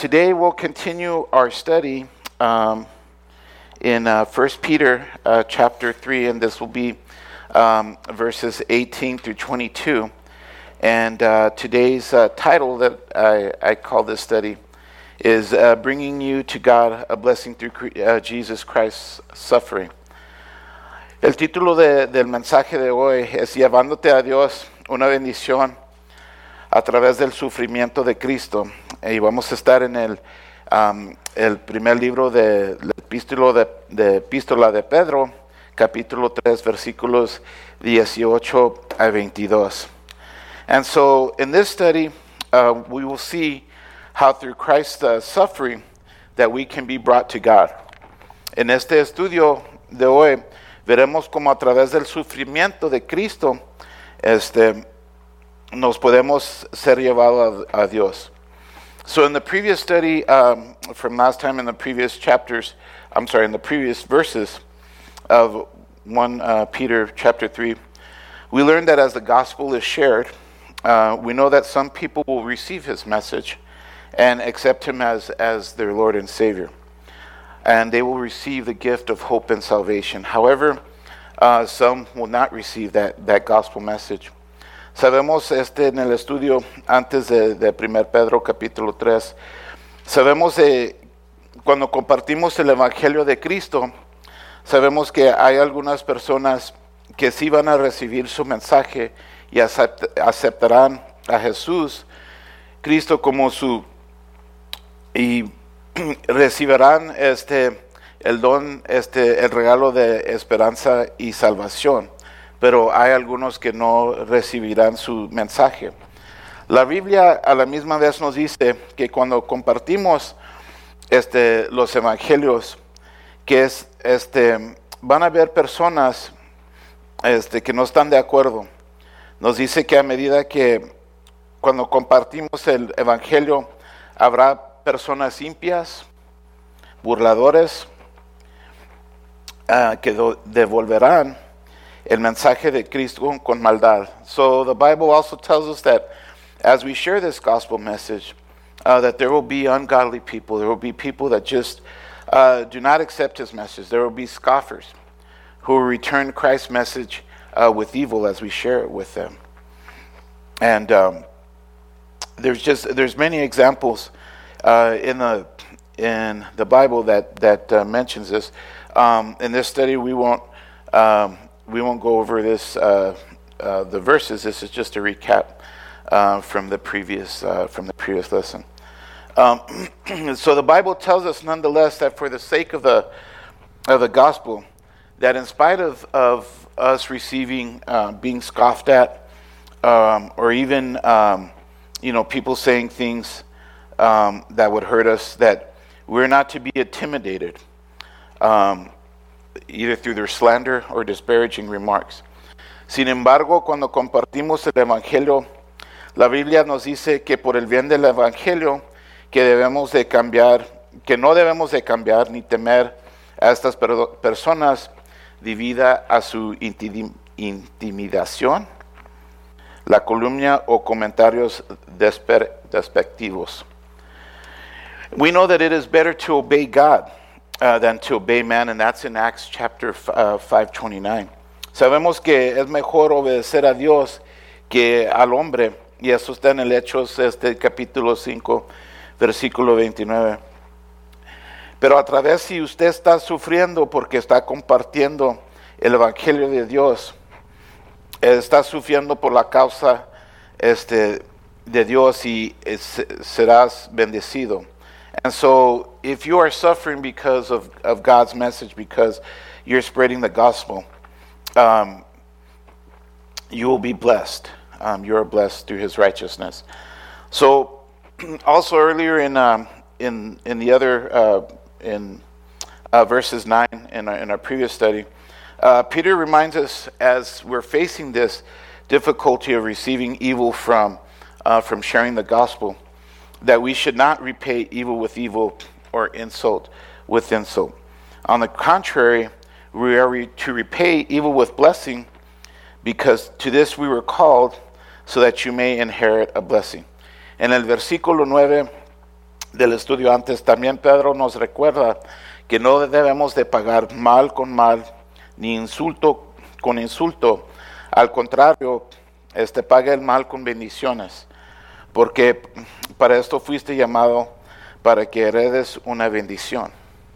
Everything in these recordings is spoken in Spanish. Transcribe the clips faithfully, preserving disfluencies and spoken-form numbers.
today we'll continue our study um, in uh, First Peter uh, chapter three, and this will be um, verses eighteen through twenty-two. And uh, today's uh, title that I, I call this study is uh, Bringing You to God, a Blessing Through uh, Jesus Christ's Suffering. El título de, del mensaje de hoy es Llevándote a Dios, una bendición a través del sufrimiento de Cristo. Y vamos a estar en el, um, el primer libro de la epístola de, de, epístola de Pedro, capítulo tres, versículos dieciocho a veintidós. And so in this study, uh, we will see how through Christ's uh, suffering that we can be brought to God. En este estudio de hoy, veremos cómo a través del sufrimiento de Cristo, este, nos podemos ser llevados a, a Dios. So in the previous study, um, from last time in the previous chapters, I'm sorry, in the previous verses of First uh, Peter chapter three, we learned that as the gospel is shared, uh, we know that some people will receive his message and accept him as, as their Lord and Savior. And they will receive the gift of hope and salvation. However, uh, some will not receive that, that gospel message. Sabemos este en el estudio antes de, de Primera Pedro capítulo tres, sabemos de cuando compartimos el Evangelio de Cristo, sabemos que hay algunas personas que sí van a recibir su mensaje y acept, aceptarán a Jesús, Cristo como su, y recibirán este, el don, este, el regalo de esperanza y salvación. Pero hay algunos que no recibirán su mensaje. La Biblia a la misma vez nos dice que cuando compartimos este, los evangelios, que es, este, van a haber personas este, que no están de acuerdo. Nos dice que a medida que cuando compartimos el evangelio, habrá personas impias, burladores, uh, que do, devolverán el mensaje de Cristo con maldad. So the Bible also tells us that as we share this gospel message, uh, that there will be ungodly people. There will be people that just uh, do not accept his message. There will be scoffers who will return Christ's message uh, with evil as we share it with them. And um, there's just there's many examples uh, in the in the Bible that that uh, mentions this. Um, in this study, we won't. Um, We won't go over this, uh, uh, the verses. This is just a recap uh, from the previous uh, from the previous lesson. Um, so the Bible tells us, nonetheless, that for the sake of the of the gospel, that in spite of of us receiving uh, being scoffed at, um, or even um, you know people saying things um, that would hurt us, that we're not to be intimidated. Um, either through their slander or disparaging remarks. Sin embargo, cuando compartimos el Evangelio, la Biblia nos dice que por el bien del Evangelio, que debemos de cambiar, que no debemos de cambiar ni temer a estas per- personas debido a su intim- intimidación, la calumnia o comentarios desper- despectivos. We know that it is better to obey God Uh, than to obey man, and that's in Acts chapter uh, five twenty-nine. Sabemos que es mejor obedecer a Dios que al hombre, y eso está en el Hechos este capítulo cinco, versículo veintinueve. Pero a través, si usted está sufriendo porque está compartiendo el Evangelio de Dios, está sufriendo por la causa este, de Dios y es, serás bendecido. And so, if you are suffering because of, of God's message, because you're spreading the gospel, um, you will be blessed. Um, you are blessed through his righteousness. So, also earlier in um, in in the other uh, in uh, verses nine in our, in our previous study, uh, Peter reminds us as we're facing this difficulty of receiving evil from uh, from sharing the gospel, that we should not repay evil with evil or insult with insult. On the contrary, we are re- to repay evil with blessing, because to this we were called, so that you may inherit a blessing. En el versículo nueve del estudio antes, también Pedro nos recuerda que no debemos de pagar mal con mal, ni insulto con insulto. Al contrario, este, paga el mal con bendiciones, porque para esto fuiste llamado, para que heredes una bendición.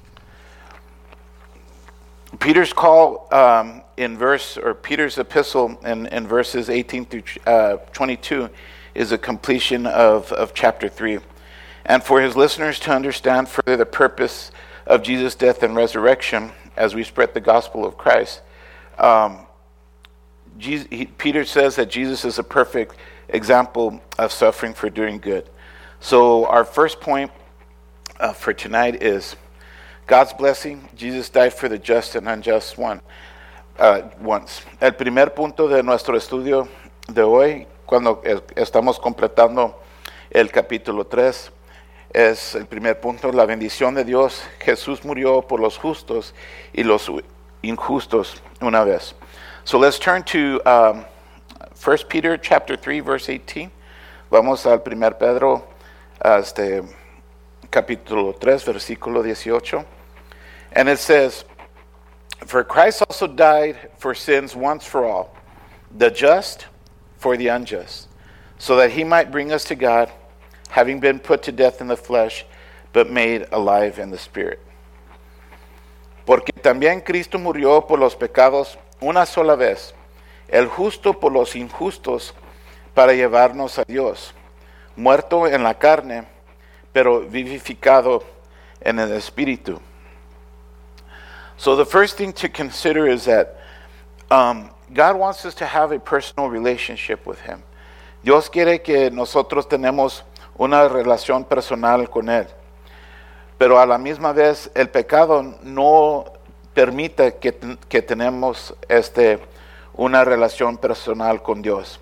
Peter's call um, in verse, or Peter's epistle in, in verses eighteen through uh, twenty-two is a completion of, of chapter three. And for his listeners to understand further the purpose of Jesus' death and resurrection as we spread the gospel of Christ, um, Jesus, he, Peter says that Jesus is a perfect example of suffering for doing good. So our first point uh, for tonight is God's blessing. Jesus died for the just and unjust one uh, once. El primer punto de nuestro estudio de hoy, cuando estamos completando el capítulo tres, es el primer punto, la bendición de Dios. Jesús murió por los justos y los injustos una vez. So let's turn to um, First Peter chapter three, verse eighteen. Vamos al primer Pedro, este, capítulo tres, versículo dieciocho. And it says, "For Christ also died for sins once for all, the just for the unjust, so that he might bring us to God, having been put to death in the flesh, but made alive in the spirit. Porque también Cristo murió por los pecados una sola vez, el justo por los injustos, para llevarnos a Dios, muerto en la carne, pero vivificado en el espíritu." So the first thing to consider is that um, God wants us to have a personal relationship with him. Dios quiere que nosotros tenemos una relación personal con él. Pero a la misma vez el pecado no permite que, que tenemos este, una relación personal con Dios.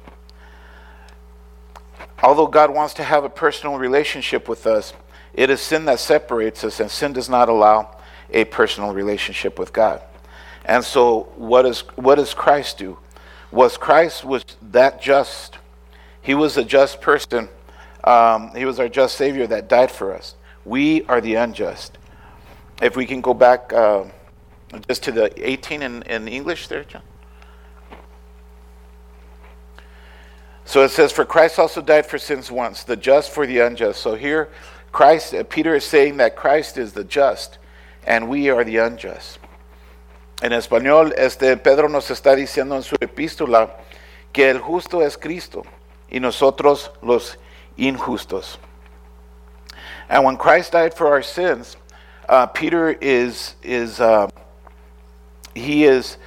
Although God wants to have a personal relationship with us, it is sin that separates us, and sin does not allow a personal relationship with God. And so what is what does Christ do? Was Christ was that just? He was a just person. Um, he was our just Savior that died for us. We are the unjust. If we can go back uh, just to the eighteen in, in English there, John. So it says, "For Christ also died for sins once, the just for the unjust." So here, Christ, uh, Peter is saying that Christ is the just, and we are the unjust. En español, este Pedro nos está diciendo en su epístola que el justo es Cristo y nosotros los injustos. And when Christ died for our sins, uh, Peter is is uh, he is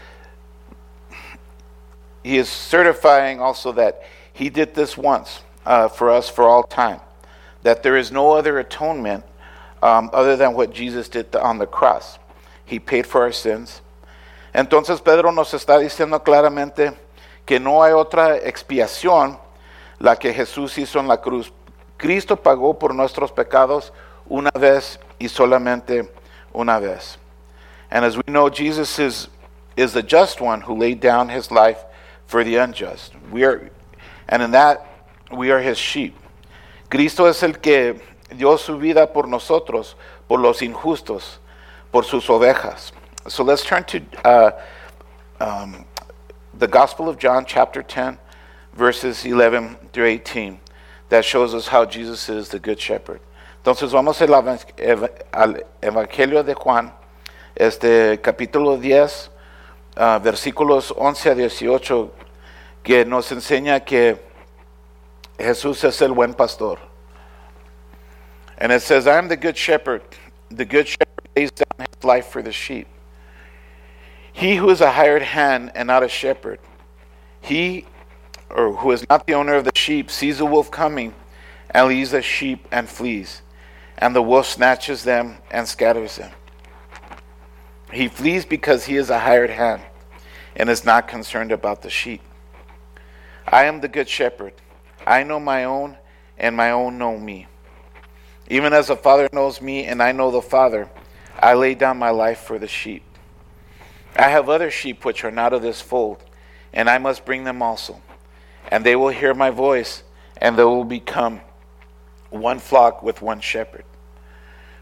he is certifying also that he did this once uh, for us for all time. That there is no other atonement um, other than what Jesus did on the cross. He paid for our sins. Entonces Pedro nos está diciendo claramente que no hay otra expiación la que Jesús hizo en la cruz. Cristo pagó por nuestros pecados una vez y solamente una vez. And as we know, Jesus is is the just one who laid down his life for the unjust. We are, and in that we are his sheep. Cristo es el que dio su vida por nosotros, por los injustos, por sus ovejas. So let's turn to uh, um, the Gospel of John, chapter ten, verses eleven through eighteen. That shows us how Jesus is the Good Shepherd. Entonces vamos al, al Evangelio de Juan, este capítulo diez, uh, versículos once a dieciocho, que nos enseña que Jesús es el buen pastor. And it says, "I am the good shepherd. The good shepherd lays down his life for the sheep. He who is a hired hand and not a shepherd, he or who is not the owner of the sheep, sees a wolf coming and leaves the sheep and flees. And the wolf snatches them and scatters them. He flees because he is a hired hand and is not concerned about the sheep. I am the good shepherd. I know my own, and my own know me. Even as the Father knows me, and I know the Father, I lay down my life for the sheep. I have other sheep which are not of this fold, and I must bring them also. And they will hear my voice, and they will become one flock with one shepherd.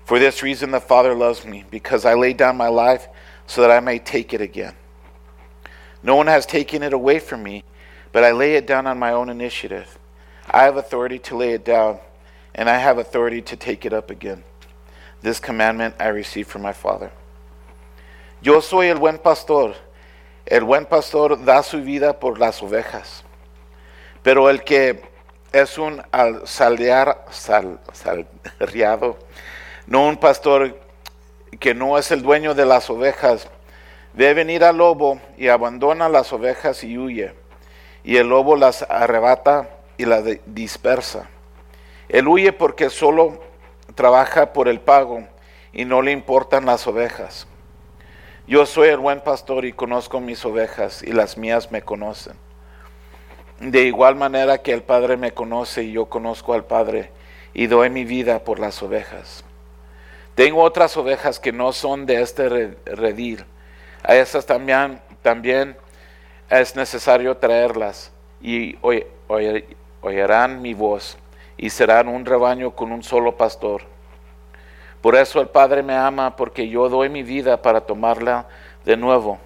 For this reason the Father loves me, because I lay down my life so that I may take it again. No one has taken it away from me, but I lay it down on my own initiative. I have authority to lay it down, and I have authority to take it up again. This commandment I received from my Father. Yo soy el buen pastor. El buen pastor da su vida por las ovejas. Pero el que es un saldear, sal, salriado, no un pastor que no es el dueño de las ovejas, ve venir al lobo y abandona las ovejas y huye. Y el lobo las arrebata y las dispersa. Él huye porque solo trabaja por el pago y no le importan las ovejas. Yo soy el buen pastor y conozco mis ovejas y las mías me conocen. De igual manera que el Padre me conoce y yo conozco al Padre y doy mi vida por las ovejas. Tengo otras ovejas que no son de este redil. A esas también, también es necesario traerlas y oirán mi voz y serán un rebaño con un solo pastor. Por eso el Padre me ama, porque yo doy mi vida para tomarla de nuevo.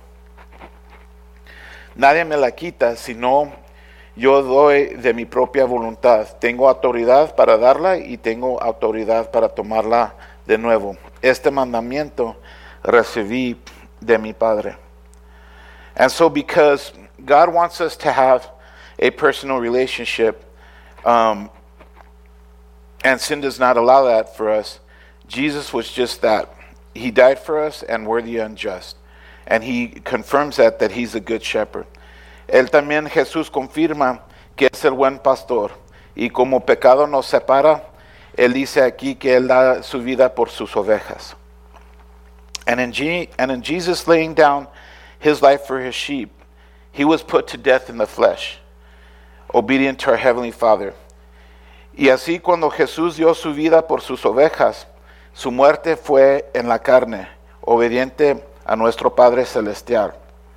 Nadie me la quita, sino yo doy de mi propia voluntad. Tengo autoridad para darla y tengo autoridad para tomarla de nuevo. Este mandamiento recibí de mi Padre. And so because God wants us to have a personal relationship, um, and sin does not allow that for us, Jesus was just that. He died for us and we're the unjust. And he confirms that, that he's a good shepherd. Él también, Jesús, confirma que es el buen pastor. Y como pecado nos separa, él dice aquí que él da su vida por sus ovejas. And in, G- and in Jesus laying down his life for his sheep, he was put to death in the flesh, obedient to our Heavenly Father. Y así cuando Jesús dio su vida por sus ovejas, su muerte fue en la carne, obediente a nuestro Padre Celestial.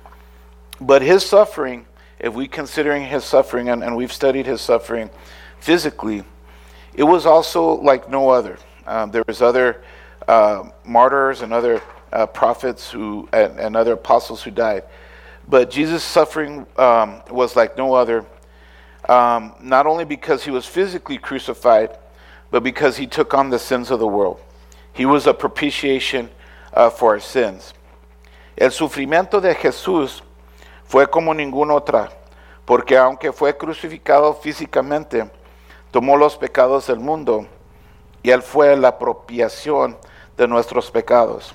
But his suffering, if we considering his suffering, and, and we've studied his suffering physically, it was also like no other. Um, there was other uh, martyrs and other uh, prophets who and, and other apostles who died. But Jesus' suffering um, was like no other, um, not only because he was physically crucified, but because he took on the sins of the world. He was a propitiation uh, for our sins. El sufrimiento de Jesús fue como ninguna otra, porque aunque fue crucificado físicamente, tomó los pecados del mundo, y él fue la propiciación de nuestros pecados.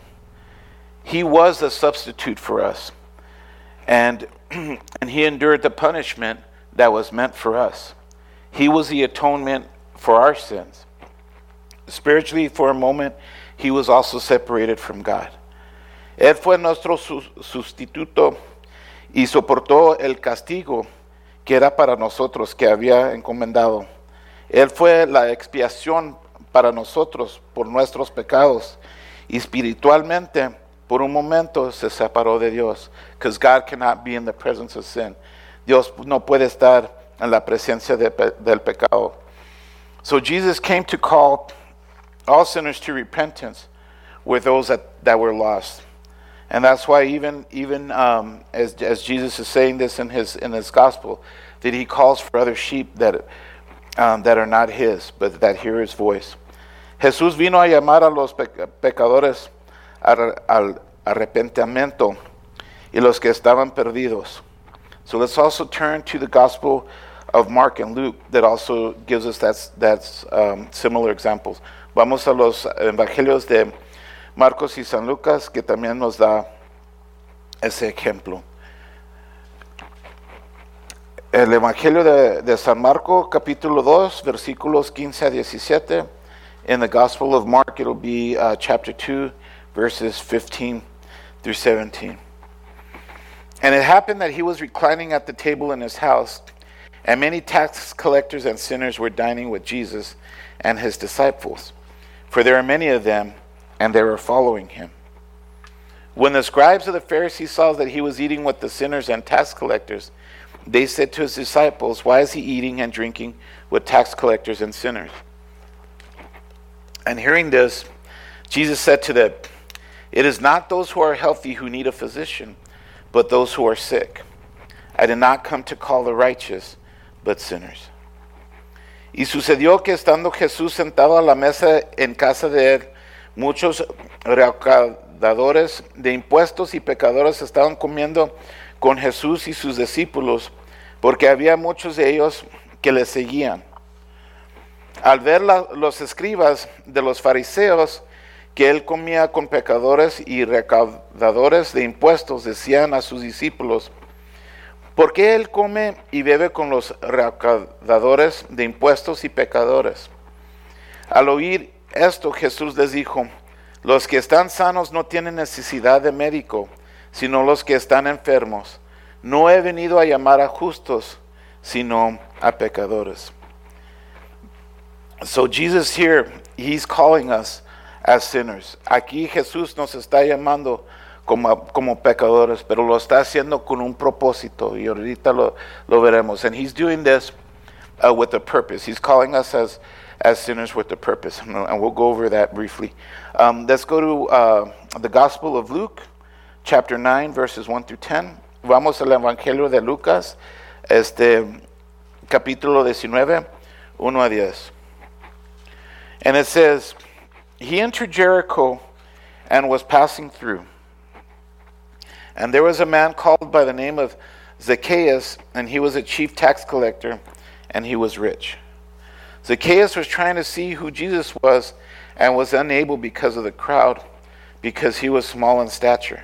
He was a substitute for us, and, and he endured the punishment that was meant for us. He was the atonement for our sins. Spiritually, for a moment, he was also separated from God. Él fue nuestro sustituto y soportó el castigo que era para nosotros, que había encomendado. Él fue la expiación para nosotros por nuestros pecados, y espiritualmente, por un momento, se separó de Dios, because God cannot be in the presence of sin. Dios no puede estar en la presencia de, del pecado. So Jesus came to call all sinners to repentance were those that, that were lost. And that's why even even um, as as Jesus is saying this in his in his gospel, that he calls for other sheep that um, that are not his, but that hear his voice. Jesús vino a llamar a los pecadores al, al arrepentimiento y los que estaban perdidos. So let's also turn to the gospel of Mark and Luke that also gives us that that's um, similar examples. Vamos a los evangelios de Marcos y San Lucas, que también nos da ese ejemplo. El evangelio de, de San Marcos, capítulo dos, versículos quince a diecisiete. In the Gospel of Mark, it'll be uh, chapter two, verses fifteen through seventeen. And it happened that he was reclining at the table in his house, and many tax collectors and sinners were dining with Jesus and his disciples. For there are many of them, and they were following him. When the scribes of the Pharisees saw that he was eating with the sinners and tax collectors, they said to his disciples, "Why is he eating and drinking with tax collectors and sinners?" And hearing this, Jesus said to them, "It is not those who are healthy who need a physician, but those who are sick. I did not come to call the righteous, but sinners." Y sucedió que estando Jesús sentado a la mesa en casa de él, muchos recaudadores de impuestos y pecadores estaban comiendo con Jesús y sus discípulos, porque había muchos de ellos que le seguían. Al ver la, los escribas de los fariseos que él comía con pecadores y recaudadores de impuestos, decían a sus discípulos: ¿por qué él come y bebe con los recaudadores de impuestos y pecadores? Al oír esto, Jesús les dijo: los que están sanos no tienen necesidad de médico, sino los que están enfermos. No he venido a llamar a justos, sino a pecadores. So Jesus here, he's calling us as sinners. Aquí Jesús nos está llamando como, como pecadores, pero lo está haciendo con un propósito, y ahorita lo, lo veremos. And he's doing this uh, with a purpose. He's calling us as, as sinners with a purpose, and we'll go over that briefly. Um, let's go to uh, the Gospel of Luke, chapter nine, verses one through ten. Vamos al Evangelio de Lucas, este capítulo diecinueve, uno a diez. And it says, he entered Jericho and was passing through. And there was a man called by the name of Zacchaeus, and he was a chief tax collector, and he was rich. Zacchaeus was trying to see who Jesus was and was unable because of the crowd, because he was small in stature.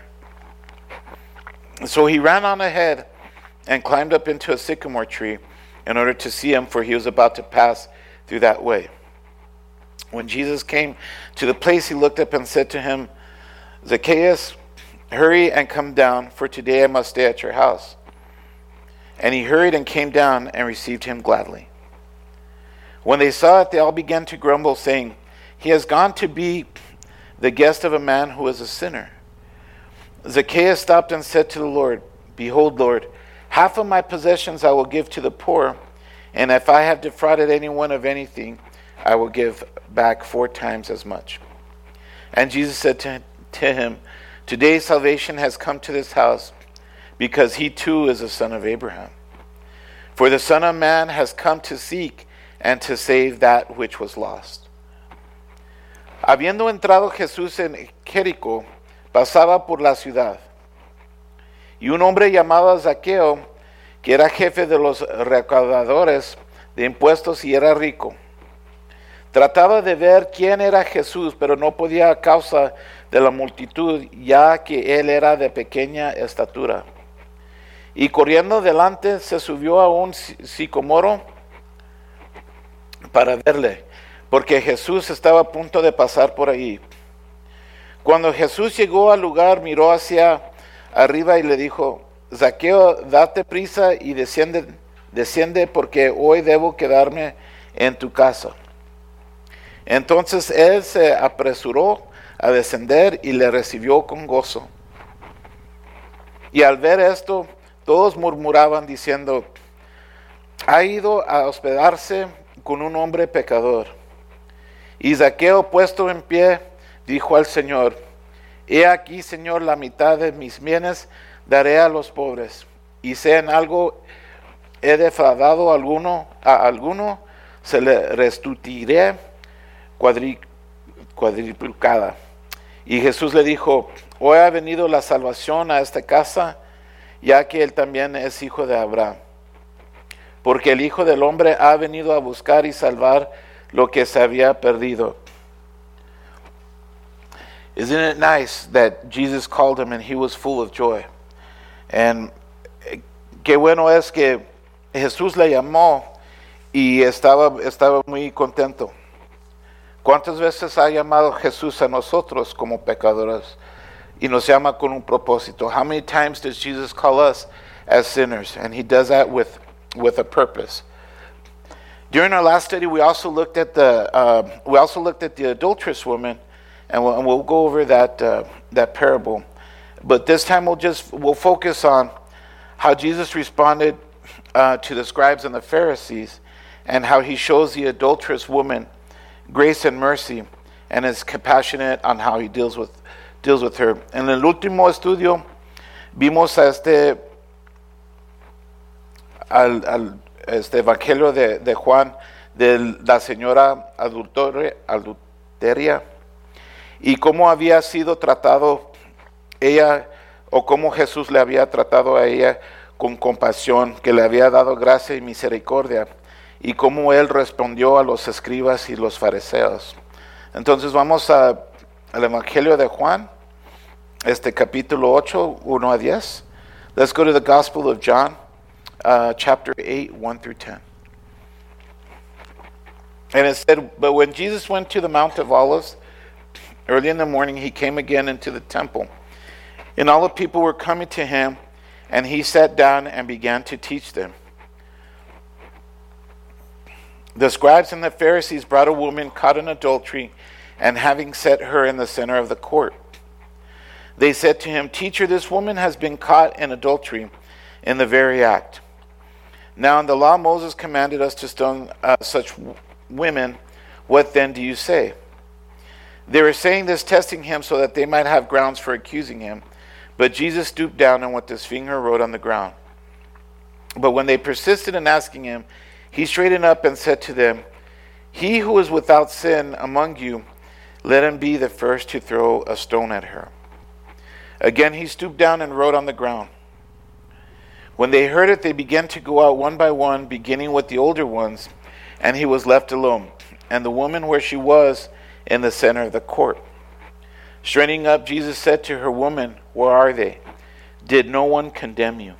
So he ran on ahead and climbed up into a sycamore tree in order to see him, for he was about to pass through that way. When Jesus came to the place, he looked up and said to him, "Zacchaeus, hurry and come down, for today I must stay at your house." And he hurried and came down and received him gladly. When they saw it, they all began to grumble, saying, "He has gone to be the guest of a man who is a sinner." Zacchaeus stopped and said to the Lord, "Behold, Lord, half of my possessions I will give to the poor, and if I have defrauded anyone of anything, I will give back four times as much." And Jesus said to, to him, "Today salvation has come to this house, because he too is a son of Abraham. For the Son of Man has come to seek and to save that which was lost." Habiendo entrado Jesús en Jericó, pasaba por la ciudad. Y un hombre llamado Zaqueo, que era jefe de los recaudadores de impuestos y era rico, trataba de ver quién era Jesús, pero no podía a causa de la multitud, ya que él era de pequeña estatura. Y corriendo delante se subió a un sicomoro para verle, porque Jesús estaba a punto de pasar por ahí. Cuando Jesús llegó al lugar, miró hacia arriba y le dijo: "Zaqueo, date prisa y desciende, desciende, porque hoy debo quedarme en tu casa." Entonces él se apresuró a descender y le recibió con gozo. Y al ver esto, todos murmuraban diciendo: "Ha ido a hospedarse con un hombre pecador." Y Zaqueo, puesto en pie, dijo al Señor: "He aquí, Señor, la mitad de mis bienes daré a los pobres, y si en algo he defraudado a alguno, a alguno, se le restituiré cuadri, cuadriplicada." Y Jesús le dijo: "Hoy ha venido la salvación a esta casa, ya que él también es hijo de Abraham. Porque el Hijo del Hombre ha venido a buscar y salvar lo que se había perdido." Isn't it nice that Jesus called him and he was full of joy? And qué bueno es que Jesús le llamó y estaba, estaba muy contento. ¿Cuántas veces ha llamado Jesús a nosotros como pecadores y nos llama con un propósito? How many times does Jesus call us as sinners? And he does that with, with a purpose. During our last study, we also looked at the uh, we also looked at the adulterous woman, and we'll, and we'll go over that uh, that parable. But this time we'll just we'll focus on how Jesus responded uh, to the scribes and the Pharisees, and how he shows the adulterous woman grace and mercy, and is compassionate on how he deals with deals with her. En el último estudio vimos a este al, al este evangelio de, de Juan de la señora adultore, adulteria y cómo había sido tratado ella o cómo Jesús le había tratado a ella con compasión, que le había dado gracia y misericordia, y cómo él respondió a los escribas y los fariseos. Entonces vamos a, al Evangelio de Juan, este capítulo ocho, uno a diez. Let's go to the Gospel of John, uh, chapter eight, one through ten. And it said, but when Jesus went to the Mount of Olives, early in the morning he came again into the temple. And all the people were coming to him, and he sat down and began to teach them. The scribes and the Pharisees brought a woman caught in adultery, and having set her in the center of the court, they said to him, Teacher, this woman has been caught in adultery in the very act. Now in the law Moses commanded us to stone uh, such women. What then do you say? They were saying this, testing him so that they might have grounds for accusing him. But Jesus stooped down and with his finger wrote on the ground. But when they persisted in asking him, he straightened up and said to them, He who is without sin among you, let him be the first to throw a stone at her. Again he stooped down and wrote on the ground. When they heard it, they began to go out one by one, beginning with the older ones, and he was left alone, and the woman where she was in the center of the court. Straightening up, Jesus said to her, Woman, where are they? Did no one condemn you?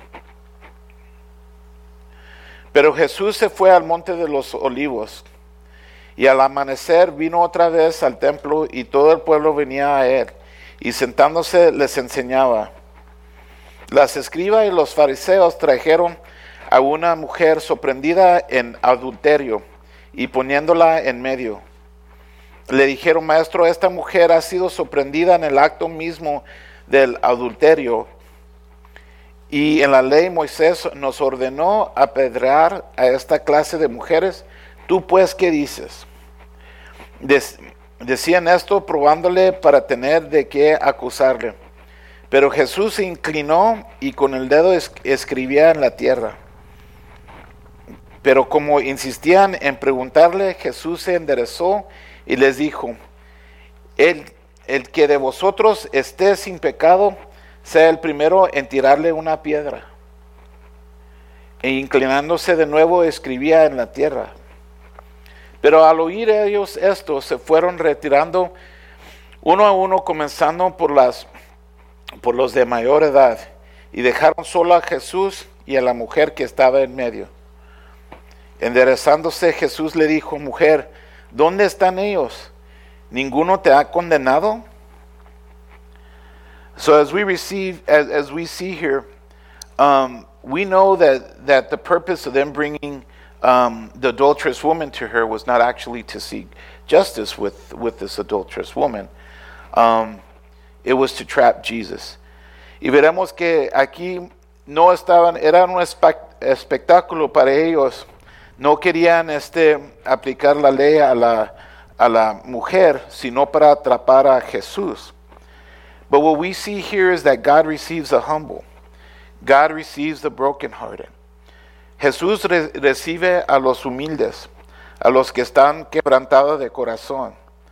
Pero Jesús se fue al monte de los olivos, y al amanecer vino otra vez al templo, y todo el pueblo venía a él, y sentándose les enseñaba. Las escribas y los fariseos trajeron a una mujer sorprendida en adulterio, y poniéndola en medio, le dijeron, Maestro, esta mujer ha sido sorprendida en el acto mismo del adulterio, y en la ley Moisés nos ordenó apedrear a esta clase de mujeres. ¿Tú pues qué dices? Dec- decían esto probándole para tener de qué acusarle. Pero Jesús se inclinó y con el dedo es- escribía en la tierra. Pero como insistían en preguntarle, Jesús se enderezó y les dijo, el, el que de vosotros esté sin pecado, sea el primero en tirarle una piedra. E inclinándose de nuevo, escribía en la tierra. Pero al oír ellos esto, se fueron retirando uno a uno, comenzando por, las, por los de mayor edad, y dejaron solo a Jesús y a la mujer que estaba en medio. Enderezándose, Jesús le dijo, Mujer, ¿dónde están ellos? ¿Ninguno te ha condenado? So as we receive, as, as we see here, um, we know that, that the purpose of them bringing um, the adulterous woman to her was not actually to seek justice with, with this adulterous woman. Um, it was to trap Jesus. Y veremos que aquí no estaban, era un espe- espectáculo para ellos. No querían este, aplicar la ley a la, a la mujer, sino para atrapar a Jesús. But what we see here is that God receives the humble. God receives the brokenhearted. Jesús re- recibe a los humildes, a los que están quebrantados de corazón.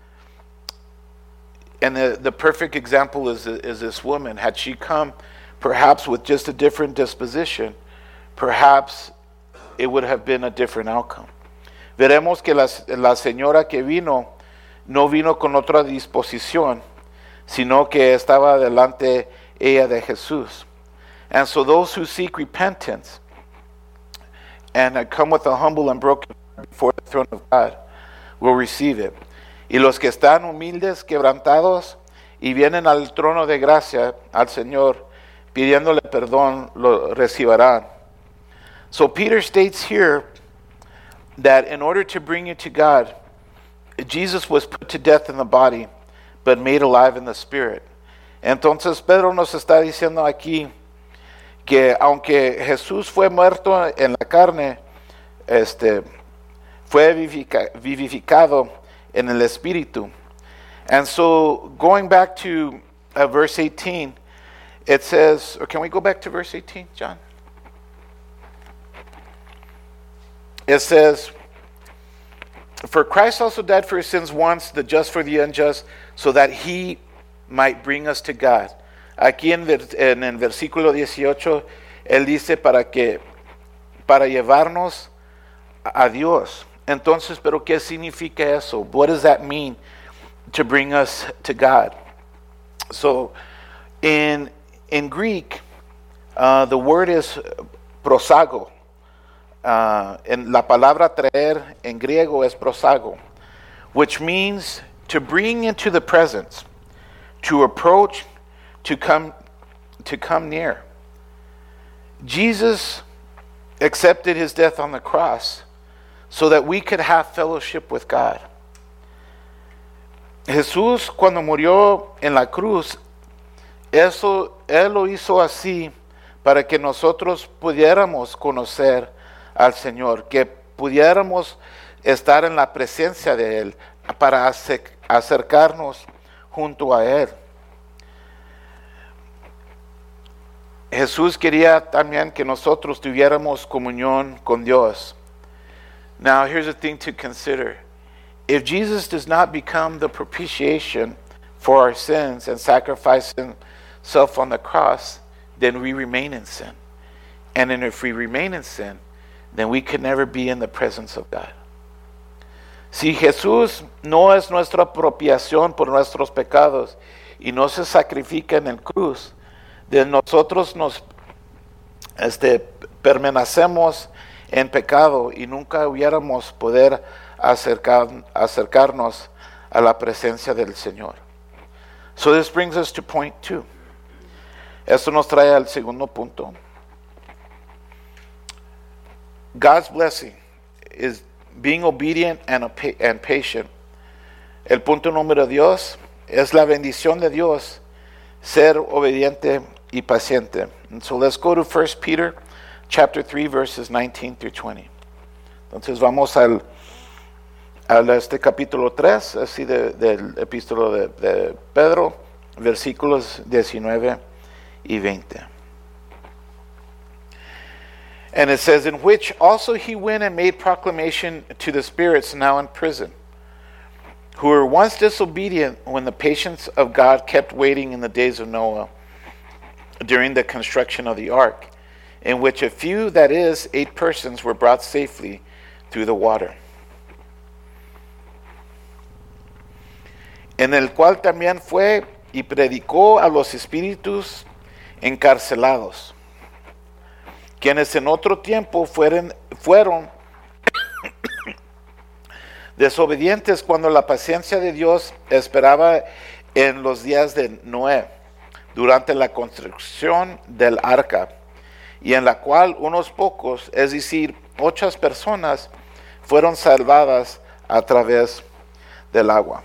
And the, the perfect example is, is this woman. Had she come perhaps with just a different disposition, perhaps it would have been a different outcome. Veremos que la, la señora que vino, no vino con otra disposición, sino que estaba delante ella de Jesús. And so those who seek repentance and come with a humble and broken heart before the throne of God will receive it. Y los que están humildes, quebrantados, y vienen al trono de gracia, al Señor, pidiéndole perdón, lo recibirán. So Peter states here that in order to bring you to God, Jesus was put to death in the body, but made alive in the spirit. Entonces Pedro nos está diciendo aquí que aunque Jesús fue muerto en la carne, este, fue vivifica, vivificado en el espíritu. And so going back to uh, verse eighteen, it says, or can we go back to verse eighteen, John? It says, for Christ also died for his sins once, the just for the unjust, so that he might bring us to God. Aquí en, en el versículo dieciocho, él dice para que, para llevarnos a Dios. Entonces, ¿pero qué significa eso? What does that mean to bring us to God? So, in in Greek, uh, the word is prosago. Uh, en la palabra traer en griego es prosago, which means to bring into the presence, to approach, to come, to come near. Jesus accepted his death on the cross so that we could have fellowship with God. Jesús, cuando murió en la cruz, eso él lo hizo así para que nosotros pudiéramos conocer al Señor, que pudiéramos estar en la presencia de él, para acercarnos junto a él. Jesús quería también que nosotros tuviéramos comunión con Dios. Now, here's a thing to consider. If Jesus does not become the propitiation for our sins and sacrifice himself on the cross, then we remain in sin. And then if we remain in sin, then we could never be in the presence of God. Si Jesús no es nuestra propiciación por nuestros pecados y no se sacrifica en el cruz, de nosotros nos este, permanecemos en pecado y nunca hubiéramos poder acercar, acercarnos a la presencia del Señor. So this brings us to point two. Esto nos trae al segundo punto. God's blessing is being obedient and, and patient. El punto número dos es la bendición de Dios, ser obediente y paciente. And so let's go to First Peter chapter three, verses nineteen through twenty. Entonces vamos al, al este capítulo tres, así de, del epístolo de, de Pedro, versículos diecinueve y veinte. And it says, in which also he went and made proclamation to the spirits now in prison, who were once disobedient when the patience of God kept waiting in the days of Noah, during the construction of the ark, in which a few, that is, eight persons, were brought safely through the water. En el cual también fue y predicó a los espíritus encarcelados, quienes en otro tiempo fueron, fueron desobedientes cuando la paciencia de Dios esperaba en los días de Noé, durante la construcción del arca, y en la cual unos pocos, es decir, ocho personas, fueron salvadas a través del agua.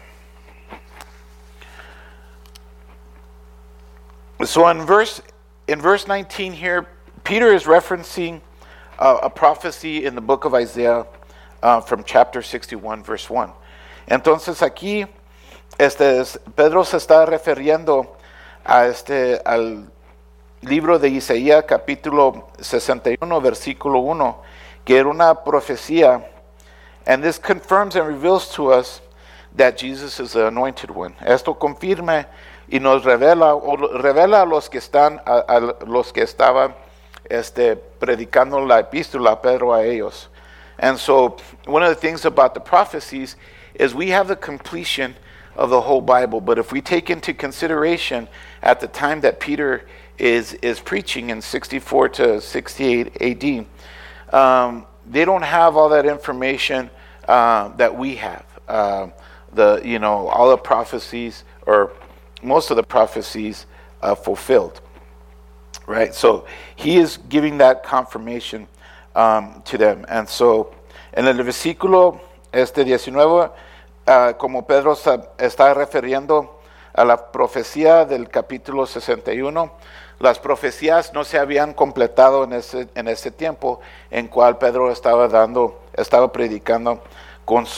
So in verse, in verse nineteen here, Peter is referencing uh, a prophecy in the book of Isaiah uh, from chapter sixty-one, verse one. Entonces aquí este, Pedro se está refiriendo a este, al libro de Isaías capítulo sesenta y uno, versículo uno, que era una profecía. And this confirms and reveals to us that Jesus is the anointed one. Esto confirma y nos revela, o revela a los que están, a, a los que estaban Este, predicando la epístola Pedro a ellos. And so one of the things about the prophecies is we have the completion of the whole Bible, but if we take into consideration at the time that Peter is is preaching in sixty-four to sixty-eight A D, um, they don't have all that information uh, that we have. Uh, the you know all the prophecies, or most of the prophecies uh, fulfilled. Right, so he is giving that confirmation um, to them. And so, en el versículo este diecinueve, uh, como Pedro está refiriendo a la profecía del capítulo sesenta y uno, las profecías no se habían completado en ese, en ese tiempo en cual Pedro estaba dando, estaba predicando con su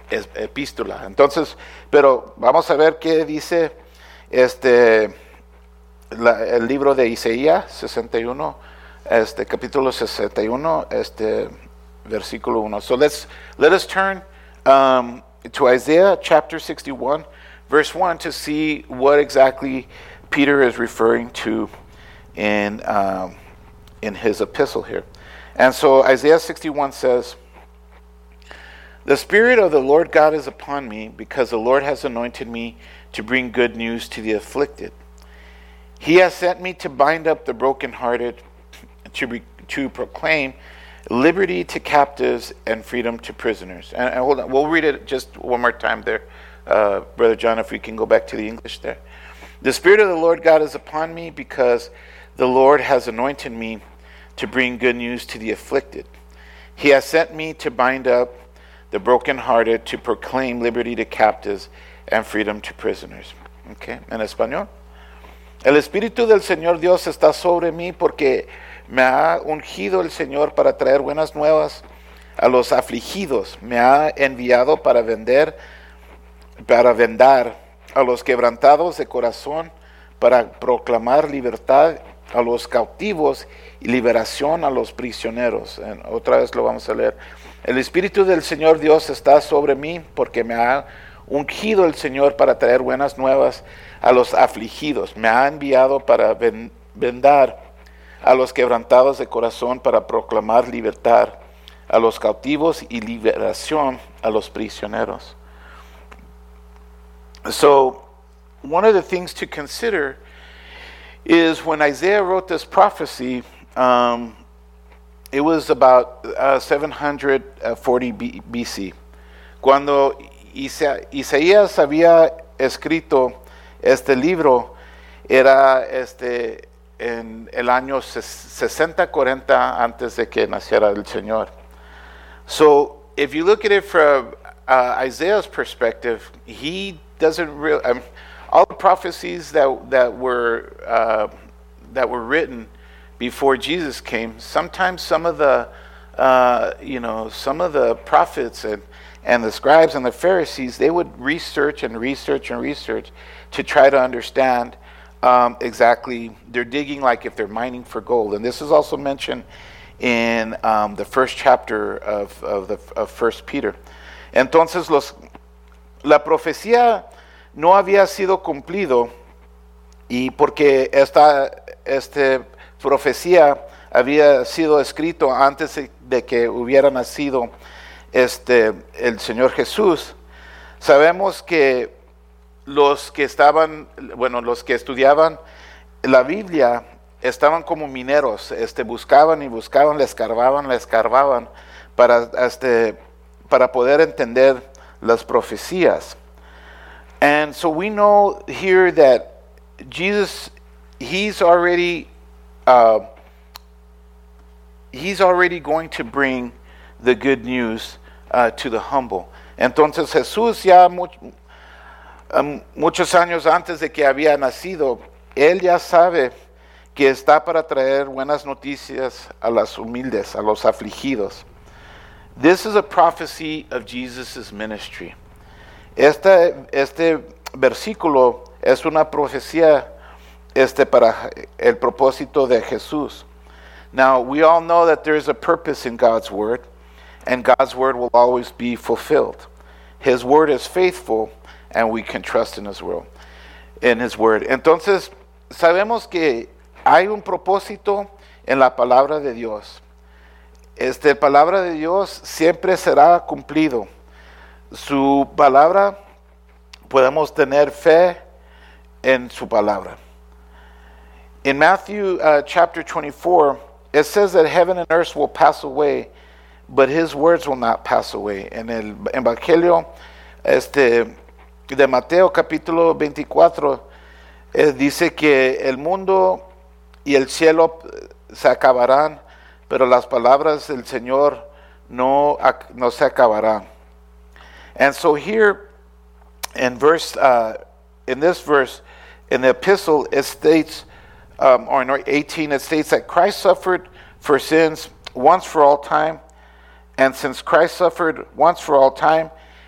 es- epístola. Entonces, pero vamos a ver qué dice este la- el libro de Isaías sesenta y uno, este capítulo sesenta y uno, este versículo uno. So let's let us turn um, to Isaiah chapter sixty-one, verse one, to see what exactly Peter is referring to in um, in his epistle here. And so Isaiah sixty-one says, "The Spirit of the Lord God is upon me, because the Lord has anointed me to bring good news to the afflicted. He has sent me to bind up the brokenhearted, to re- to proclaim liberty to captives and freedom to prisoners." And, and hold on, we'll read it just one more time there, uh, Brother John, if we can go back to the English there. "The Spirit of the Lord God is upon me, because the Lord has anointed me to bring good news to the afflicted. He has sent me to bind up the brokenhearted, to proclaim liberty to captives and freedom to prisoners." Okay, en español. "El Espíritu del Señor Dios está sobre mí, porque me ha ungido el Señor para traer buenas nuevas a los afligidos. Me ha enviado para vender, para vendar a los quebrantados de corazón, para proclamar libertad a los cautivos y liberación a los prisioneros." En, otra vez lo vamos a leer. "El Espíritu del Señor Dios está sobre mí, porque me ha ungido el Señor para traer buenas nuevas a los afligidos. Me ha enviado para ven, vendar a los quebrantados de corazón, para proclamar libertad a los cautivos y liberación a los prisioneros." So, one of the things to consider is when Isaiah wrote this prophecy, um, it was about uh, seven hundred forty B C. Cuando Isa- Isaías había escrito este libro, era este en el año sesenta cuarenta antes de que naciera el Señor. So, if you look at it from uh, Isaiah's perspective, he doesn't really. Um, all the prophecies that that were uh, that were written before Jesus came, sometimes some of the uh, you know some of the prophets and and the scribes and the Pharisees, they would research and research and research to try to understand um, exactly. They're digging like if they're mining for gold, and this is also mentioned in um, the first chapter of of the of First Peter. Entonces los la profecía no había sido cumplido, y porque esta este profecía había sido escrito antes de que hubiera nacido este el Señor Jesús, sabemos que los que estaban, bueno, los que estudiaban la Biblia estaban como mineros, este buscaban y buscaban, le escarbaban, le escarbaban para este para poder entender las profecías. And so we know here that Jesus, he's already, uh, he's already going to bring the good news uh, to the humble. Entonces Jesús ya much, um, muchos años antes de que había nacido, él ya sabe que está para traer buenas noticias a las humildes, a los afligidos. This is a prophecy of Jesus' ministry. Este, este versículo es una profecía este, para el propósito de Jesús. Now, we all know that there is a purpose in God's word, and God's word will always be fulfilled. His word is faithful, and we can trust in His word. In His word. Entonces, sabemos que hay un propósito en la palabra de Dios. Esta palabra de Dios siempre será cumplido. Su palabra, podemos tener fe en su palabra. In Matthew uh, chapter twenty-four, it says that heaven and earth will pass away, but His words will not pass away. En el Evangelio este, de Mateo capítulo veinticuatro, eh, dice que el mundo y el cielo se acabarán, pero las palabras del Señor no, no se acabarán. And so here in verse, uh, in this verse, in the epistle, it states, um, or in eighteen, it states that Christ suffered for sins once for all time, and since Christ suffered once for all time,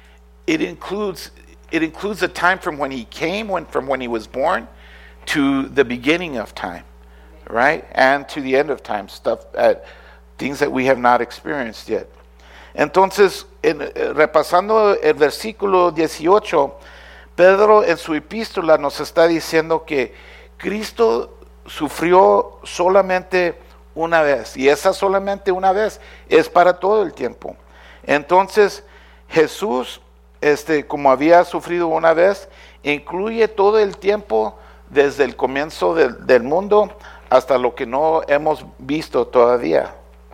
it includes it includes the time from when he came, when from when he was born, to the beginning of time, right, and to the end of time. Stuff, uh, things that we have not experienced yet. Entonces, en, eh, repasando el versículo dieciocho, Pedro en su epístola nos está diciendo que Cristo sufrió solamente una vez, y esa solamente una vez es para todo el tiempo. Entonces, Jesús, este, como había sufrido una vez, incluye todo el tiempo desde el comienzo del, del mundo hasta lo que no hemos visto todavía.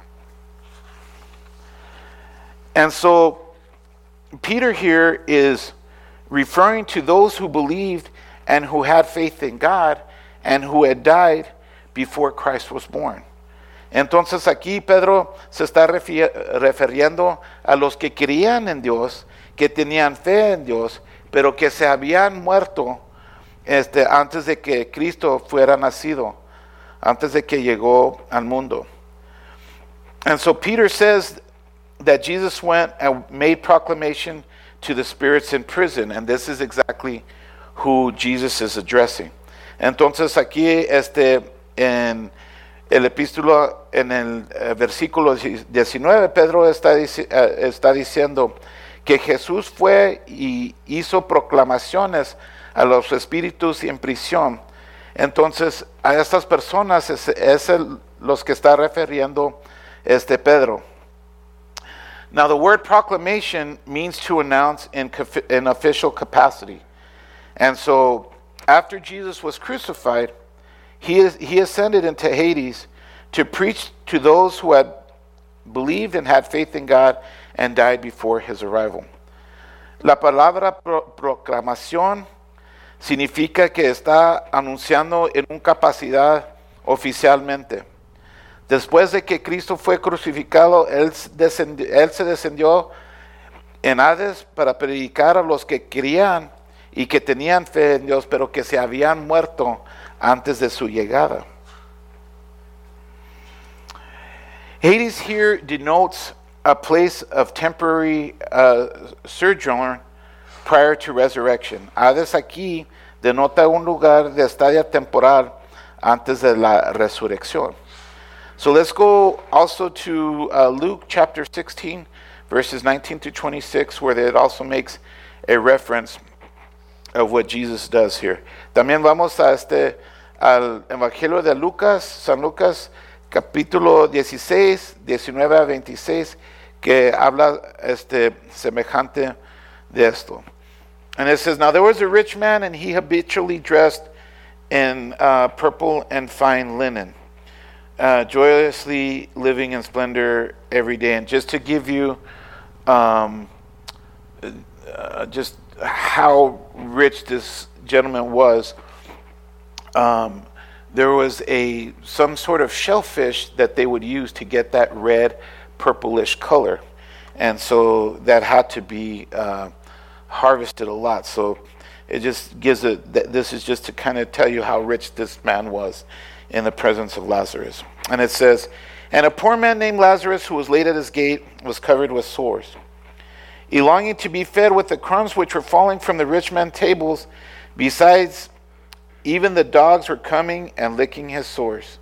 And so, Peter here is referring to those who believed and who had faith in God and who had died before Christ was born. Entonces aquí Pedro se está refi- refiriendo a los que creían en Dios, que tenían fe en Dios, pero que se habían muerto este, antes de que Cristo fuera nacido, antes de que llegó al mundo. And so Peter says that Jesus went and made proclamation to the spirits in prison, and this is exactly who Jesus is addressing. Entonces aquí este, en el epístolo, en el eh, versículo diecinueve, Pedro está, dici- eh, está diciendo que Jesús fue y hizo proclamaciones a los espíritus en prisión. Entonces a estas personas es, es el, los que está refiriendo este Pedro. Now, the word proclamation means to announce in, in official capacity. And so, after Jesus was crucified, he, is, he ascended into Hades to preach to those who had believed and had faith in God and died before his arrival. La palabra pro, proclamación significa que está anunciando en una capacidad oficialmente. Después de que Cristo fue crucificado, él, descendió, él se descendió en Hades para predicar a los que querían y que tenían fe en Dios, pero que se habían muerto antes de su llegada. Hades here denotes a place of temporary uh, sojourn prior to resurrection. Hades aquí denota un lugar de estadia temporal antes de la resurrección. So let's go also to uh, Luke chapter sixteen, verses nineteen to twenty-six, where it also makes a reference of what Jesus does here. También vamos a este, al Evangelio de Lucas, San Lucas, capítulo dieciséis, diecinueve a veintiséis, que habla este, semejante de esto. And it says, now there was a rich man, and he habitually dressed in uh, purple and fine linen, Uh, joyously living in splendor every day. And just to give you um, uh, just how rich this gentleman was, um, there was a some sort of shellfish that they would use to get that red purplish color, and so that had to be uh, harvested a lot. So it just gives a th- this is just to kind of tell you how rich this man was in the presence of Lazarus. And it says, and a poor man named Lazarus, who was laid at his gate, was covered with sores, he longing to be fed with the crumbs which were falling from the rich men's tables. Besides, even the dogs were coming and licking his sores.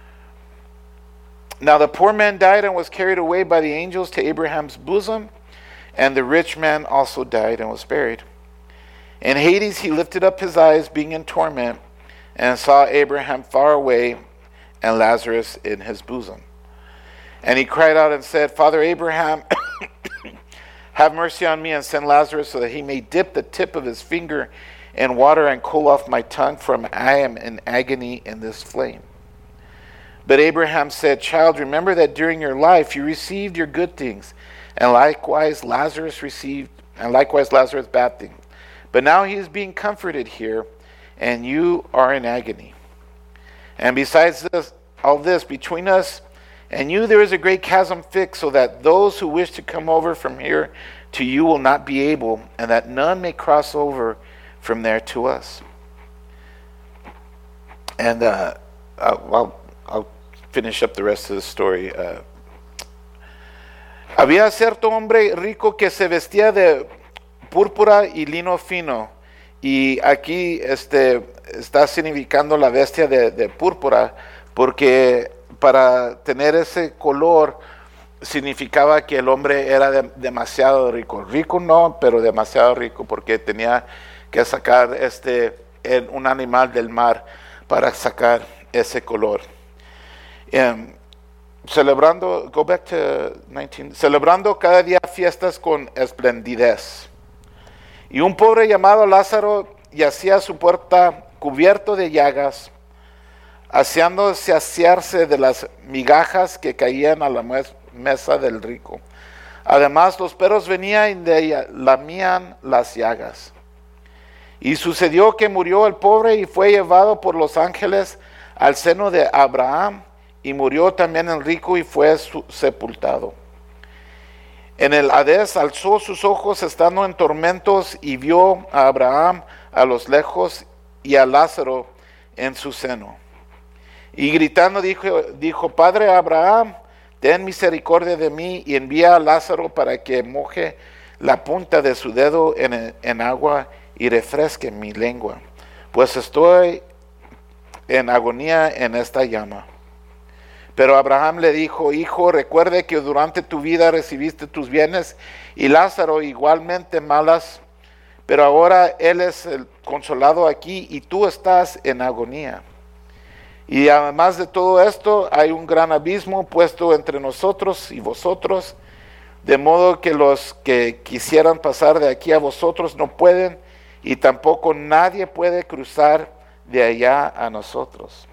Now the poor man died and was carried away by the angels to Abraham's bosom, and the rich man also died and was buried. In Hades he lifted up his eyes, being in torment, and saw Abraham far away and Lazarus in his bosom. And he cried out and said, Father Abraham, have mercy on me and send Lazarus so that he may dip the tip of his finger in water and cool off my tongue, for I am in agony in this flame. But Abraham said, Child, remember that during your life you received your good things, and likewise Lazarus received, and likewise Lazarus bad things. But now he is being comforted here, and you are in agony. And besides this, all this, between us and you there is a great chasm fixed, so that those who wish to come over from here to you will not be able, and that none may cross over from there to us. And uh, I'll, I'll finish up the rest of the story. Uh, Había cierto hombre rico que se vestía de púrpura y lino fino. Y aquí este, está significando la bestia de, de púrpura, porque para tener ese color significaba que el hombre era de, demasiado rico. Rico no, pero demasiado rico, porque tenía que sacar este, un animal del mar para sacar ese color. Um, celebrando, go back to nineteen, celebrando cada día fiestas con esplendidez. Y un pobre llamado Lázaro yacía a su puerta cubierto de llagas, haciendo saciarse de las migajas que caían a la mesa del rico. Además, los perros venían y de lamían las llagas. Y sucedió que murió el pobre y fue llevado por los ángeles al seno de Abraham, y murió también el rico y fue sepultado. En el Hades alzó sus ojos estando en tormentos y vio a Abraham a los lejos y a Lázaro en su seno. Y gritando dijo, dijo, Padre Abraham, ten misericordia de mí y envía a Lázaro para que moje la punta de su dedo en, en agua y refresque mi lengua, pues estoy en agonía en esta llama. Pero Abraham le dijo, hijo, recuerde que durante tu vida recibiste tus bienes y Lázaro igualmente malas, pero ahora él es el consolado aquí y tú estás en agonía. Y además de todo esto, hay un gran abismo puesto entre nosotros y vosotros, de modo que los que quisieran pasar de aquí a vosotros no pueden, y tampoco nadie puede cruzar de allá a nosotros.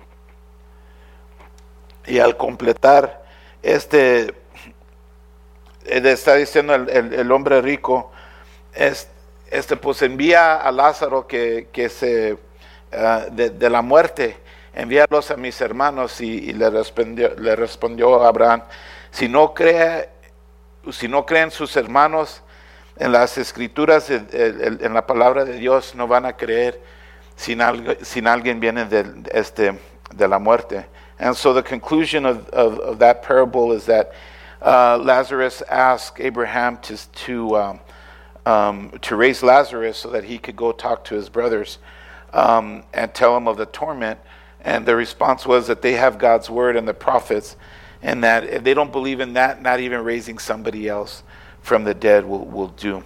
Y al completar este, está diciendo el, el, el hombre rico, este, este pues envía a Lázaro que, que se, uh, de, de la muerte, envíalos a mis hermanos. Y, y le respondió, le respondió Abraham, si no cree, si no creen sus hermanos en las escrituras, en, en, en la palabra de Dios, no van a creer sin, algo, sin alguien viene de, este, de la muerte. And so the conclusion of, of, of that parable is that uh, Lazarus asked Abraham to to um, um, to raise Lazarus so that he could go talk to his brothers um, and tell them of the torment. And the response was that they have God's word and the prophets, and that if they don't believe in that, not even raising somebody else from the dead will, will do.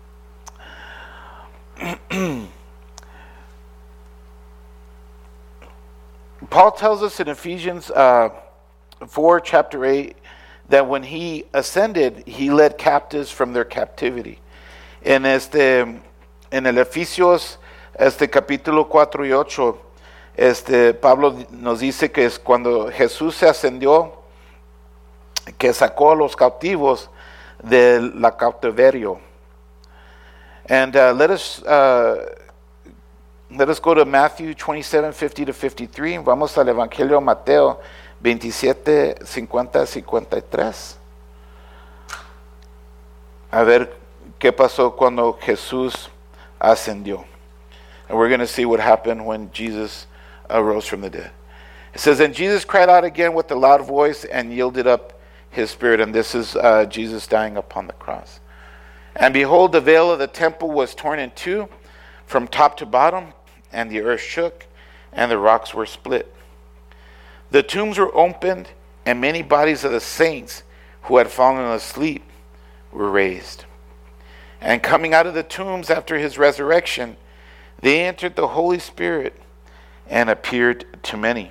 Paul tells us in Ephesians uh, four, chapter eight, that when he ascended, he led captives from their captivity. En este, en el Efesios, este capítulo cuatro y ocho, este Pablo nos dice que es cuando Jesús se ascendió, que sacó a los cautivos de la cautiverio. And uh, let us uh, let us go to Matthew twenty-seven, fifty to fifty-three. Vamos al Evangelio Mateo veintisiete, cincuenta, cincuenta y tres. A ver qué pasó cuando Jesús ascendió. And we're going to see what happened when Jesus arose from the dead. It says, and Jesus cried out again with a loud voice and yielded up his spirit. And this is uh, Jesus dying upon the cross. And behold, the veil of the temple was torn in two from top to bottom, and the earth shook, and the rocks were split. The tombs were opened, and many bodies of the saints who had fallen asleep were raised. And coming out of the tombs after his resurrection, they entered the Holy Spirit and appeared to many.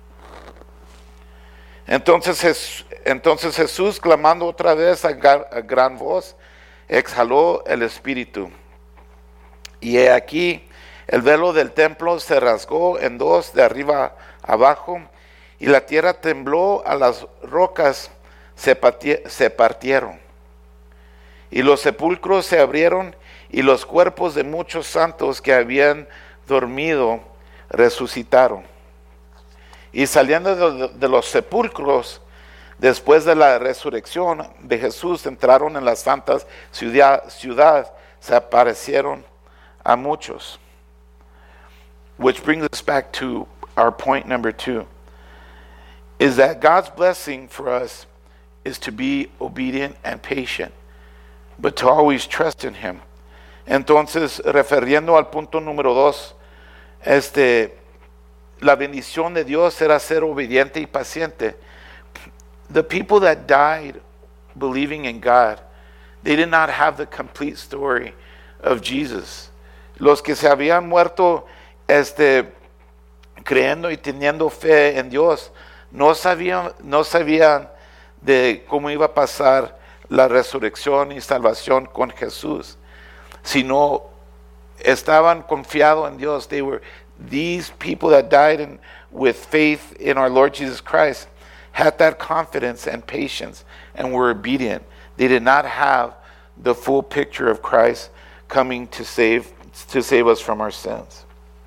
Entonces, entonces Jesús, clamando otra vez a gran voz, exhaló el espíritu. Y he aquí, el velo del templo se rasgó en dos de arriba abajo, y la tierra tembló, a las rocas se, se partieron. Y los sepulcros se abrieron, y los cuerpos de muchos santos que habían dormido resucitaron. Y saliendo de, de los sepulcros, después de la resurrección de Jesús, entraron en la santa ciudad, ciudad se aparecieron a muchos. Which brings us back to our point number two, is that God's blessing for us is to be obedient and patient, but to always trust in him, Entonces, refiriendo al punto número dos, este, la bendición de Dios era ser obediente y paciente. The people that died believing in God, they did not have the complete story of Jesus. Los que se habían muerto este, creyendo y teniendo fe en Dios, no sabían, no sabían de cómo iba a pasar la resurrección y salvación con Jesús, sino estaban confiados en Dios. They were these people that died in, with faith in our Lord Jesus Christ had that confidence and patience and were obedient. They did not have the full picture of Christ coming to save to save us from our sins.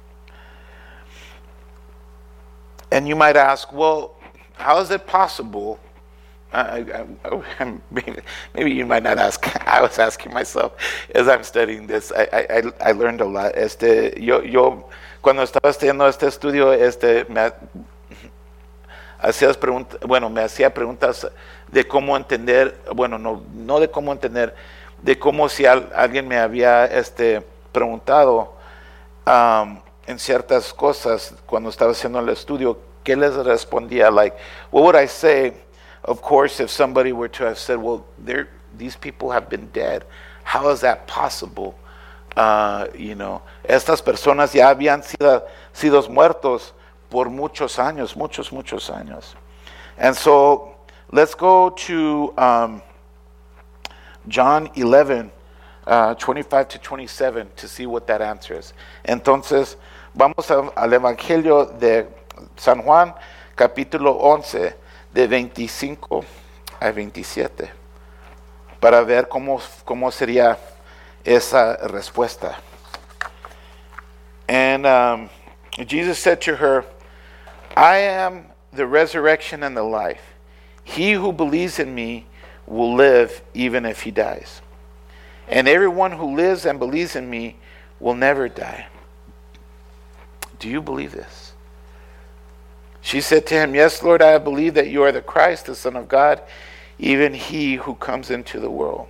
And you might ask, well, how is it possible? I, I, I, maybe you might not ask. I was asking myself as I'm studying this. I, I, I learned a lot. Este, yo, yo, cuando estaba estudiando este estudio, este, me hacías preguntas, bueno, me hacía preguntas de cómo entender, bueno, no, no de cómo entender, de cómo si al, alguien me había, este, preguntado um, en ciertas cosas cuando estaba haciendo el estudio, ¿qué les respondía? Like, what would I say? Of course, if somebody were to have said, well, these people have been dead, how is that possible? Uh, you know, estas personas ya habían sido, sido muertos por muchos años, muchos, muchos años. And so, let's go to um, John eleven, uh, twenty-five to twenty-seven to see what that answer is. Entonces, vamos a, al Evangelio de San Juan, capítulo once, de veinticinco a veintisiete, para ver cómo, cómo sería esa respuesta. And um, Jesus said to her, I am the resurrection and the life. He who believes in me will live even if he dies. And everyone who lives and believes in me will never die. Do you believe this? She said to him, yes, Lord, I believe that you are the Christ, the Son of God, even he who comes into the world.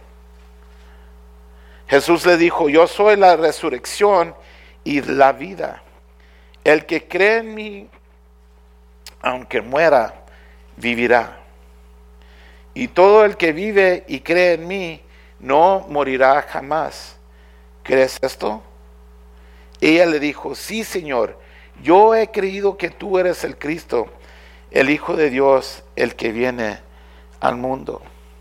Jesús le dijo, yo soy la resurrección y la vida. El que cree en mí, aunque muera, vivirá. Y todo el que vive y cree en mí, no morirá jamás. ¿Crees esto? Ella le dijo, sí, Señor, yo he creído que tú eres el Cristo, el Hijo de Dios, el que viene al mundo.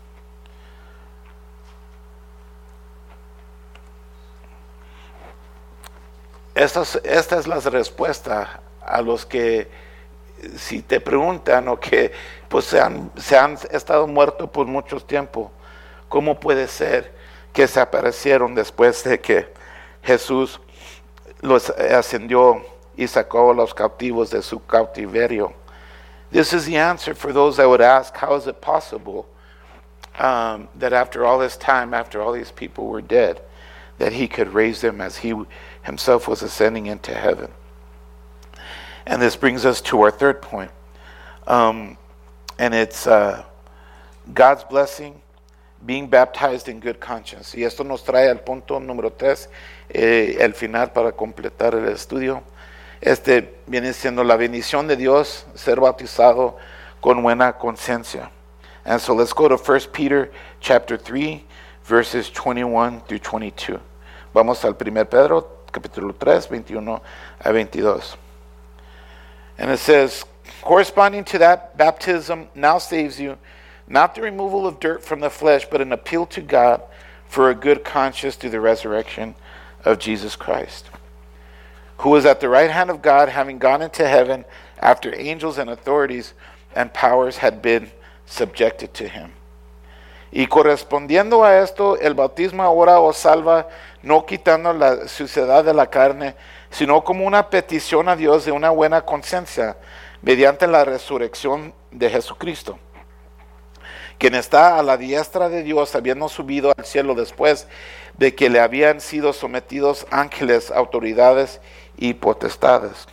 Esta es, esta es la respuesta a los que, si te preguntan o que pues se han, se han estado muertos por mucho tiempo, ¿cómo puede ser que se aparecieron después de que Jesús los ascendió y sacó a los cautivos de su cautiverio? This is the answer for those that would ask, how is it possible um, that after all this time, after all these people were dead, that he could raise them as he himself was ascending into heaven? And this brings us to our third point. Um, and it's uh, God's blessing, being baptized in good conscience. Y esto nos trae al punto número tres, eh, el final para completar el estudio. Este viene siendo la bendición de Dios, ser bautizado con buena conciencia. And so let's go to First Peter chapter three, verses twenty-one through twenty-two. Vamos al primer Pedro, capítulo tres, veintiuno a veintidós. And it says, corresponding to that, baptism now saves you, not the removal of dirt from the flesh, but an appeal to God for a good conscience through the resurrection of Jesus Christ, who is at the right hand of God, having gone into heaven after angels and authorities and powers had been subjected to him. Y correspondiendo a esto, el bautismo ahora os salva, no quitando la suciedad de la carne, sino como una petición a Dios de una buena conciencia, mediante la resurrección de Jesucristo, quien está a la diestra de Dios, habiendo subido al cielo después de que le habían sido sometidos ángeles, autoridades y potestades.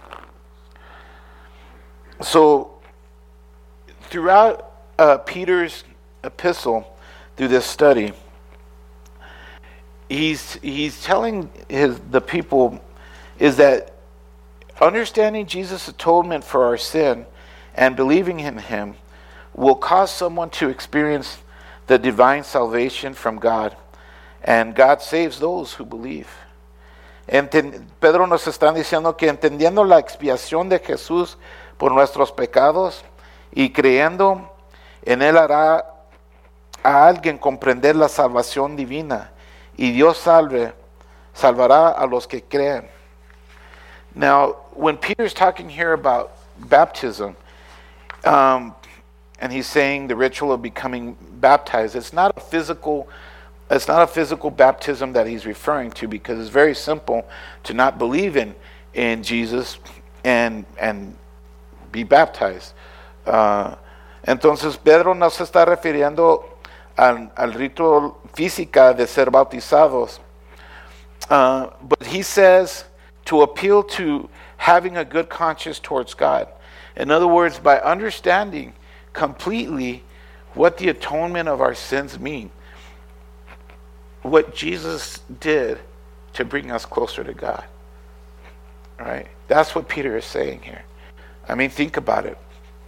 So, throughout uh, Peter's epistle, through this study, he's he's telling his the people is that understanding Jesus' atonement for our sin and believing in him will cause someone to experience the divine salvation from God, and God saves those who believe. Enten- Pedro nos está diciendo que entendiendo la expiación de Jesús por nuestros pecados y creyendo en él hará a alguien comprender la salvación divina, y Dios salve, salvará a los que creen. Now, when Peter's talking here about baptism, um, and he's saying the ritual of becoming baptized, it's not a physical, it's not a physical baptism that he's referring to, because it's very simple to not believe in in Jesus and and be baptized. Uh, entonces Pedro no se está refiriendo al, al rito física de ser bautizados, uh, but he says to appeal to having a good conscience towards God. In other words, by understanding completely what the atonement of our sins mean, what Jesus did to bring us closer to God. Right? That's what Peter is saying here. I mean, think about it.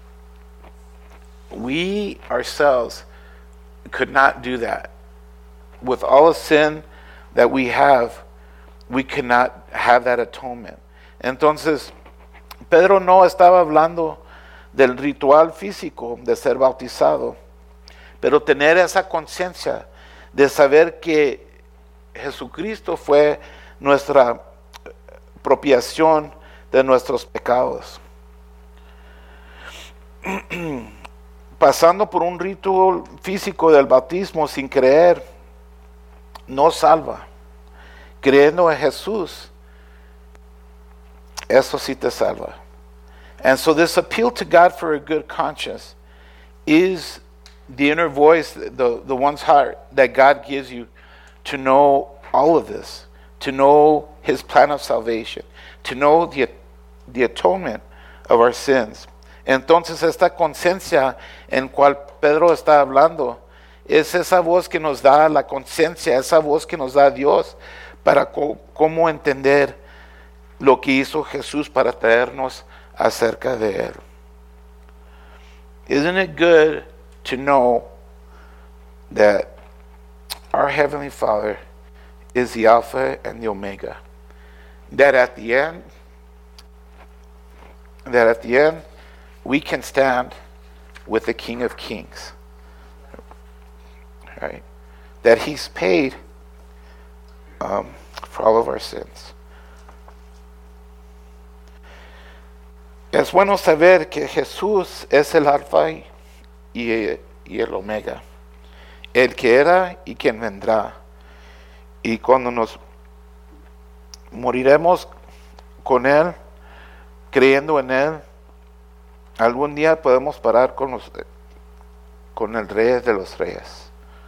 We ourselves could not do that. With all the sin that we have, we cannot have that atonement. Entonces, Pedro no estaba hablando del ritual físico de ser bautizado, pero tener esa conciencia de saber que Jesucristo fue nuestra propiación de nuestros pecados. Pasando por un ritual físico del bautismo sin creer no salva. Creyendo en Jesús, eso sí te salva. And so this appeal to God for a good conscience is the inner voice, the, the one's heart that God gives you to know all of this, to know his plan of salvation, to know the, the atonement of our sins. Entonces esta conciencia en cual Pedro está hablando es esa voz que nos da la conciencia, esa voz que nos da Dios para co- cómo entender lo que hizo Jesús para traernos acerca de él. Isn't it good to know that our Heavenly Father is the Alpha and the Omega? That at the end, that at the end, we can stand with the King of Kings. Right? That he's paid um, for all of our sins. Es bueno saber que Jesús es el Alfa y, y el Omega, el que era y quien vendrá. Y cuando nos moriremos con Él, creyendo en Él, algún día podemos parar con, los, con el Rey de los Reyes.